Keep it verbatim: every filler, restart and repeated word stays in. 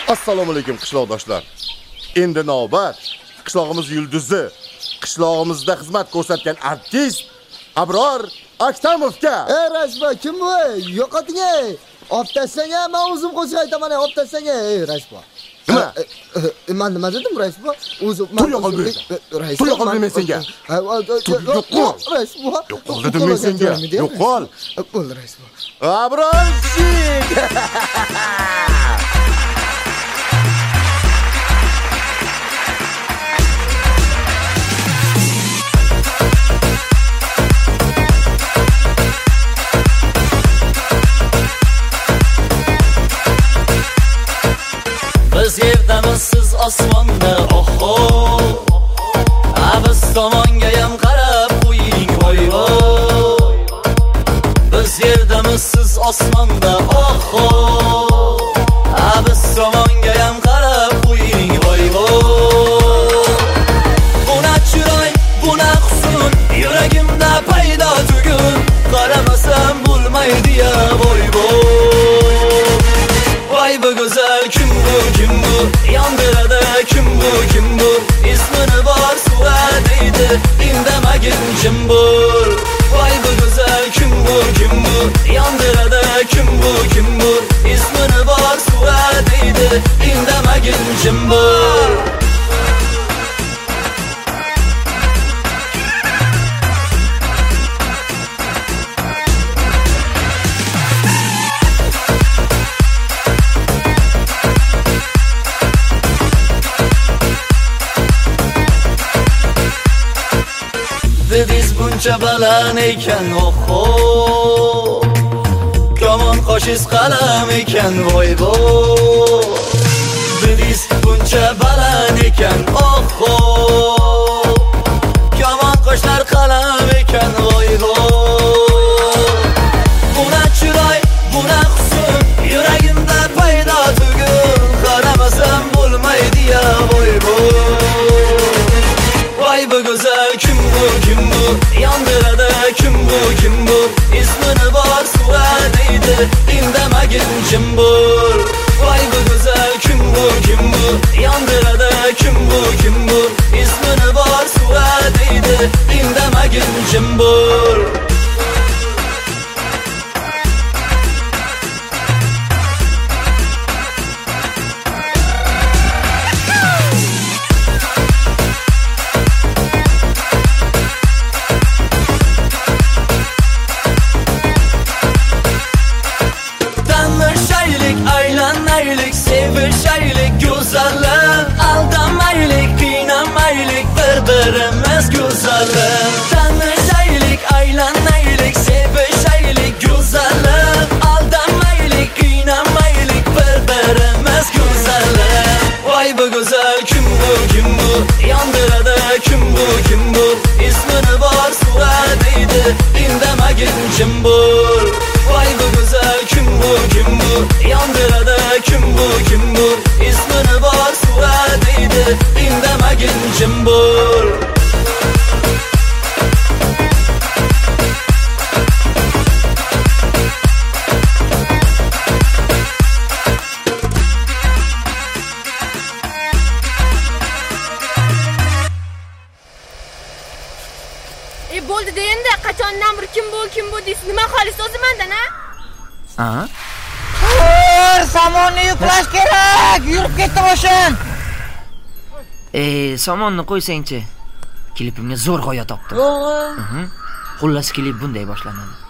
Assalomu alaykum qishloqdoshlar. Endi navbat qishlog'imiz yulduzi, qishlog'imizda xizmat ko'rsatgan artist Abror Aktamovga. Ey Rashba, kim bu? Yo'qoting ey. Optasanga men o'zim qo'shiq aytaman, optasanga ey Rashba. Nima? Men nima dedim Rashba? O'zim Tur yo'qol ber. Tur yo'qol men senga. Yo'qol. Rashba. Yo'qol dedim men senga. Yo'qol. Bo'l Rashba. Abrorchik. Biz yerdamiz siz osmonda, oho. Biz tomonga ham qarab qo'ying, voy voy. Biz yerdamiz siz osmonda, oho. Biz tomonga ham qarab qo'ying, voy voy. Buna chiroy, buna husn, yuragimda paydo tugun. Qaramasam bo'lmaydi-ya, voy voy. Vay bu güzel kim bu kim bu, yandırada kim bu kim bu, ismini var suadeydi, indemagin kim bu. Vay bu güzel kim bu kim bu, yandırada kim bu kim bu, ismini var suadeydi, indemagin kim bu. Dediz buncha baland ekan, oho. Kamon qoshiz qalam ekan, voy voy. Dediz buncha baland ekan, oho. Kamon qoshlar qalam ekan, voy voy. Buna chiroy, buna husn, yuragimda paydo tugun. Qaramasam bo'lmaydi-ya, voy voy. Vay bu güzel kim bu kim bu, yandırada kim bu kim bu, ismini var suadeydi, indemagin kim bu. Vay bu güzel kim bu kim bu, yandırada kim bu kim bu, ismini var suadeydi, indemagin kim bu. Sevişaylik güzeller, aldanmaylik, kıynamaylik, birbirimiz güzeller. Tanışaylik, aylanaylik, sevişaylik güzeller, aldanmaylik, kıynamaylik, birbirimiz güzeller. Vay bu güzel kim bu kim bu, yandırada kim bu kim bu, ismini var suadeydi, indemagin kim bu. Vay bu güzel kim bu kim bu, yandırada kim bu kim bu, ismini var suadeydi, indemagin kim bu. E bo'ldi deyenda qachondan bir kim bu kim bu deysiz, nima xolis o'zimandan a? Ha? Ur, somonni yuklash kerak. Yurib ketdi moshin. Eh, somonni qo'ysang-chi. Klipimga zo'r g'oya topdim. O'g'il. Xullas klip bunday boshlanadi.